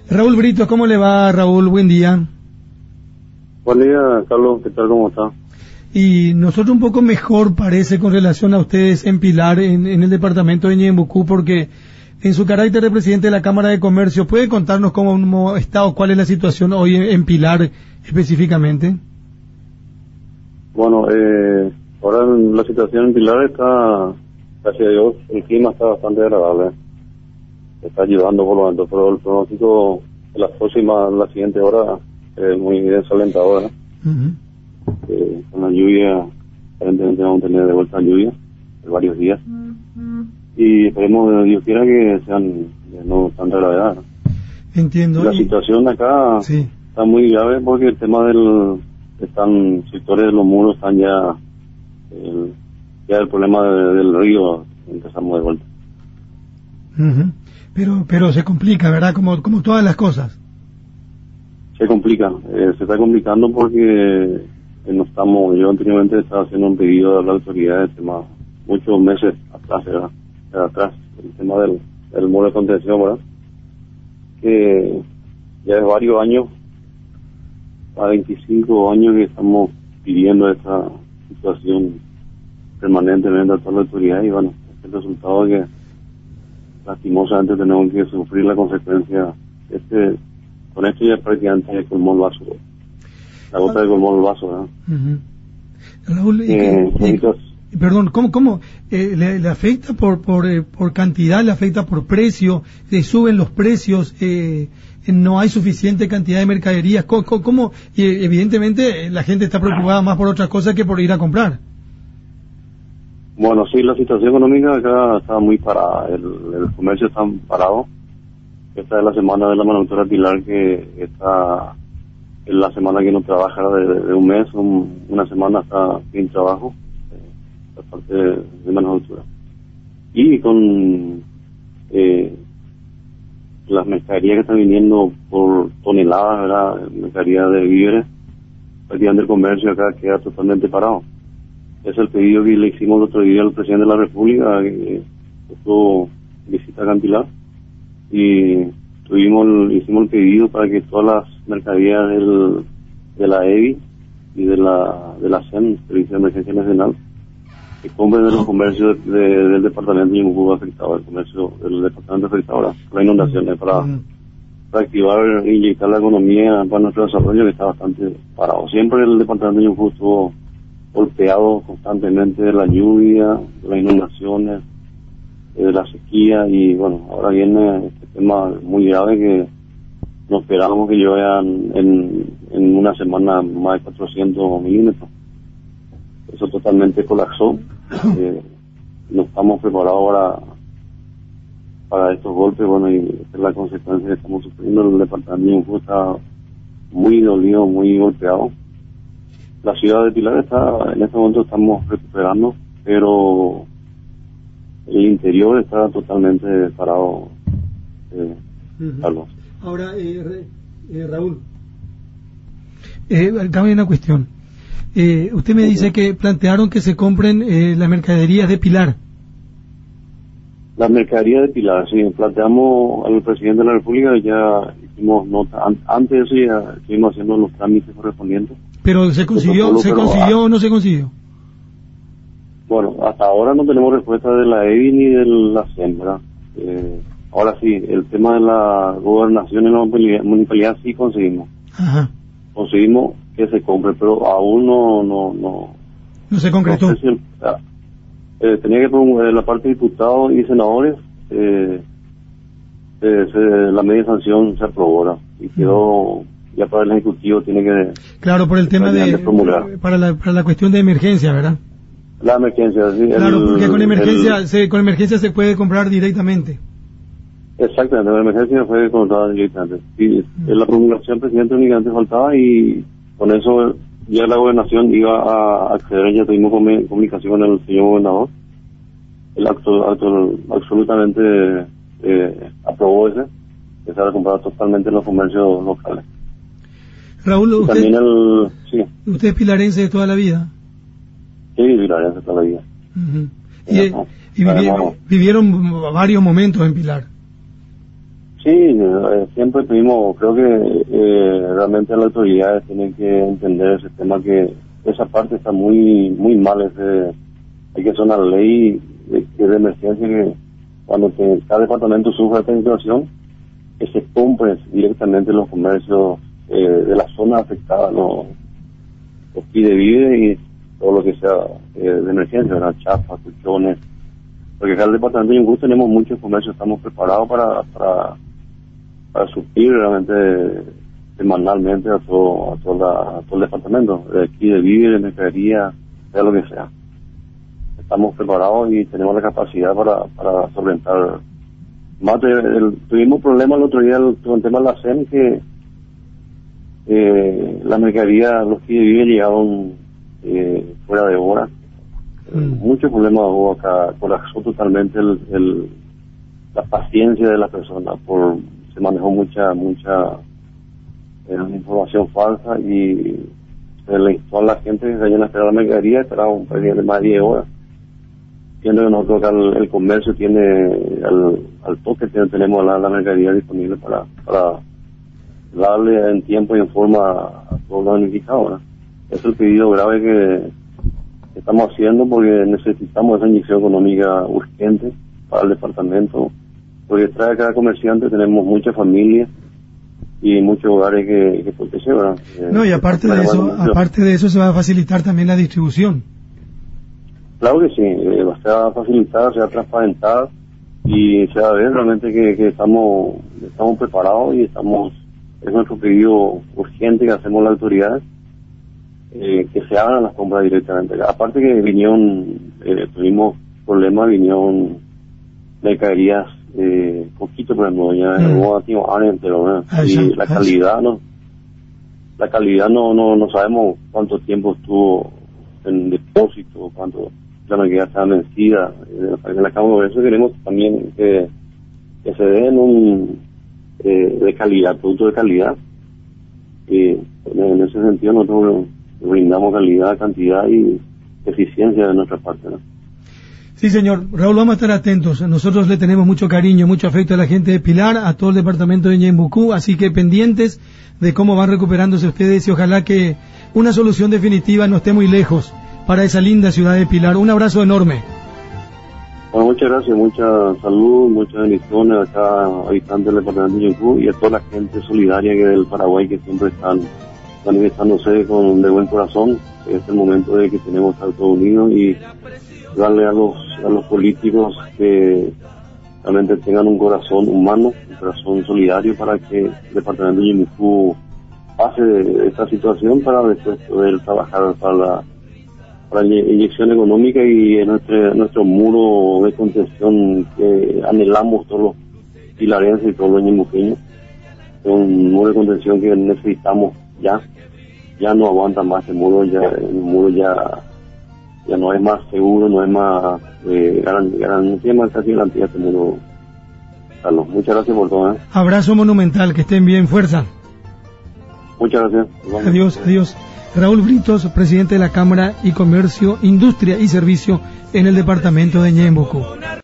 Raúl Brito, ¿cómo le va, Raúl? Buen día. Buen día, Carlos, ¿qué tal? ¿Cómo está? Y nosotros un poco mejor parece con relación a ustedes en Pilar, en el departamento de Ñembucú, porque en su carácter de presidente de la Cámara de Comercio, ¿puede contarnos cómo está o cuál es la situación hoy en Pilar específicamente? Bueno, ahora la situación en Pilar está, gracias a Dios, el clima está bastante agradable. Está ayudando por lo tanto, pero el pronóstico de la siguiente hora es muy desalentador, ¿no? Con la lluvia, aparentemente vamos a tener de vuelta lluvia de varios días. Y esperemos, Dios quiera, que sean no tanta gravedad, ¿no? Entiendo. La situación acá sí. Está muy grave porque el tema sectores de los muros están ya el problema del río, empezamos de vuelta. Pero se complica, ¿verdad? Como todas las cosas. Se complica, se está complicando porque yo anteriormente estaba haciendo un pedido a la autoridad del tema muchos meses atrás, ¿verdad? El tema del muro de contención, ¿verdad? Que ya es varios años, a 25 años que estamos pidiendo esta situación permanentemente a toda la autoridad, y bueno, el resultado es que lastimosamente tenemos que sufrir la consecuencia. Con esto ya prácticamente colmó el vaso, la gota de colmó el vaso, ¿verdad? Raúl, perdón, ¿cómo le afecta por cantidad, le afecta por precio, le suben los precios, no hay suficiente cantidad de mercaderías? ¿Cómo? Y evidentemente la gente está preocupada más por otras cosas que por ir a comprar. Bueno, sí, la situación económica acá está muy parada, el comercio está parado. Esta es la semana de la manufactura Pilar, que está es la semana que no trabaja de un mes, una semana está sin trabajo, la parte de manufactura. Y con las mercaderías que están viniendo por toneladas, ¿verdad? Mercadería de víveres, prácticamente el comercio acá queda totalmente parado. Es el pedido que le hicimos el otro día al presidente de la República, que estuvo visita acá en Pilar, y hicimos el pedido para que todas las mercaderías de la EBI y de la CEN, Servicio de Emergencia Nacional, que compren de los comercios del departamento de Ñembucú afectado, el comercio del departamento afectado, la inundación, para activar e inyectar la economía para nuestro desarrollo, que está bastante parado. Siempre el departamento de Ñembucú estuvo golpeado constantemente de la lluvia, de las inundaciones, de la sequía, y bueno, ahora viene este tema muy grave que no esperábamos que lluevan en una semana más de 400 milímetros. Eso totalmente colapsó. No estamos preparados para estos golpes, bueno, y esta es la consecuencia que estamos sufriendo. El departamento está muy dolido, muy golpeado. La ciudad de Pilar en este momento estamos recuperando, pero el interior está totalmente parado, Carlos. Ahora, Raúl, acá hay una cuestión. Usted me dice que plantearon que se compren las mercaderías de Pilar. Las mercaderías de Pilar, sí, planteamos al presidente de la República, ya hicimos nota, antes de eso ya estuvimos haciendo los trámites correspondientes. Pero ¿se consiguió o no se consiguió? Bueno, hasta ahora no tenemos respuesta de la EBI ni de la CEN, ¿verdad? Ahora sí, el tema de la gobernación en la municipalidad sí conseguimos. Ajá. Conseguimos que se compre, pero aún no se concretó. No sé si tenía que la parte de diputados y senadores, la media sanción se aprobó, ¿verdad? Y quedó ya para el Ejecutivo, tiene que... Claro, por el tema para la cuestión de emergencia, ¿verdad? La emergencia, sí. Claro, porque con emergencia se puede comprar directamente. Exactamente, la emergencia fue comprada directamente. Sí, la promulgación presidente únicamente faltaba, y con eso ya la gobernación iba a acceder. Ya tuvimos comunicación con el señor gobernador. Él absolutamente aprobó que se va a comprar totalmente en los comercios locales. Raúl, ¿usted es pilarense de toda la vida? Sí, pilarense de toda la vida. Y vivieron varios momentos en Pilar. Sí, siempre pedimos, creo que realmente las autoridades tienen que entender ese tema, que esa parte está muy mal. Hay que hacer una ley de emergencia, que cuando cada departamento sufra esta situación, que se compre directamente los comercios de la zona afectada, los pide vive y todo lo que sea de emergencia, ¿verdad? Chapas, colchones, porque acá en el departamento de Yungú tenemos muchos comercios, estamos preparados para suplir realmente semanalmente a todo el departamento, de aquí de víveres, de mercadería, sea lo que sea. Estamos preparados y tenemos la capacidad para solventar. Más tuvimos problemas el otro día con el tema de la CEN, que la mercadería, los que viven llegaron fuera de hora. Muchos problemas hubo acá, colapsó totalmente la paciencia de las personas, se manejó mucha información falsa y se le instó a la gente que se vayan a esperar la mercadería, esperaba un periodo de más de 10 horas. Siendo que nosotros acá el comercio tiene, al toque tenemos la mercadería disponible para darle en tiempo y en forma a todos los beneficiados, ¿verdad? Es el pedido grave que estamos haciendo, porque necesitamos esa inyección económica urgente para el departamento, porque detrás de cada comerciante tenemos muchas familias y muchos hogares que proteger, ¿verdad? No, y aparte de eso se va a facilitar también la distribución. Claro que sí, se va a facilitar, se va a transparentar y se va a ver realmente que estamos preparados y es nuestro pedido urgente que hacemos las autoridades, que se hagan las compras directamente. Aparte que tuvimos problemas, vinieron mercaderías poquito, por ejemplo, ya hubo años entero, ¿verdad? Y la calidad no sabemos cuánto tiempo estuvo en depósito, cuánto la mercadería está vencida. En la Cámara de eso queremos también que se den de calidad, productos de calidad, y en ese sentido nosotros brindamos calidad, cantidad y eficiencia de nuestra parte, ¿no? Sí, señor. Raúl, vamos a estar atentos. Nosotros le tenemos mucho cariño, mucho afecto a la gente de Pilar, a todo el departamento de Ñembucú, así que pendientes de cómo van recuperándose ustedes y ojalá que una solución definitiva no esté muy lejos para esa linda ciudad de Pilar. Un abrazo enorme. Bueno, muchas gracias, mucha salud, muchas bendiciones a cada habitante del departamento de Ñembucú y a toda la gente solidaria que del Paraguay, que siempre están manifestándose de buen corazón. Es el momento de que tenemos que estar todos unidos y darle a los políticos que realmente tengan un corazón humano, un corazón solidario, para que el departamento de Ñembucú pase de esta situación, para después poder trabajar para la inyección económica y en nuestro muro de contención que anhelamos todos los pilarenses y todos los ñembuqueños. Es un muro de contención que necesitamos ya no aguanta más el muro ya no es más seguro, no es más garantía, más casi garantía este muro. Carlos, muchas gracias por todo. Abrazo monumental, que estén bien, fuerza. Muchas gracias. Adiós. Raúl Britos, presidente de la Cámara y Comercio, Industria y Servicio en el departamento de Ñembucú.